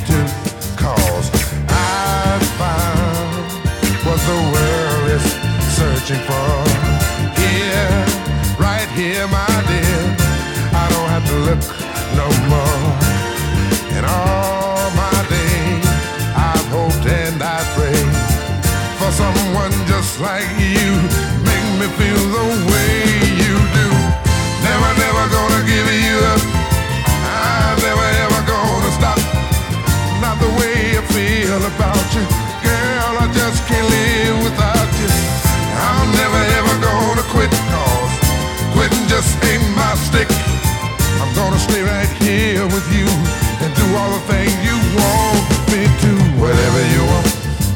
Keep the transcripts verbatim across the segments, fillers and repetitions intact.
to, 'cause I found what the world is searching for. Here, right here, my dear, I don't have to look no more. In all my days, I've hoped and I prayed for someone just like you, make me feel the way you do. Never, never gonna give you up. I'm never, ever gonna stop. Not the way I feel about you, girl, I just can't live without you. I'm never, ever gonna quit, 'cause quitting just ain't my stick. I'm gonna stay right here with you and do all the things you want me to. Whatever you want,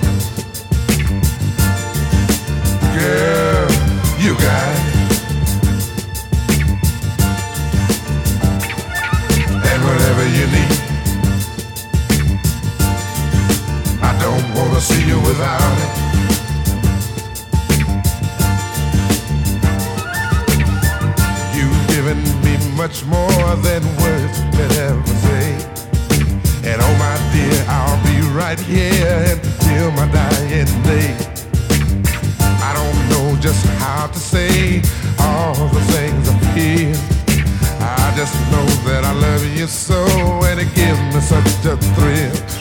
girl, you got it. And whatever you need, I don't wanna see you without it. You've given me much more than words could ever say. And oh my dear, I'll be right here until my dying day. I don't know just how to say all the things I feel. I just know that I love you so, and it gives me such a thrill.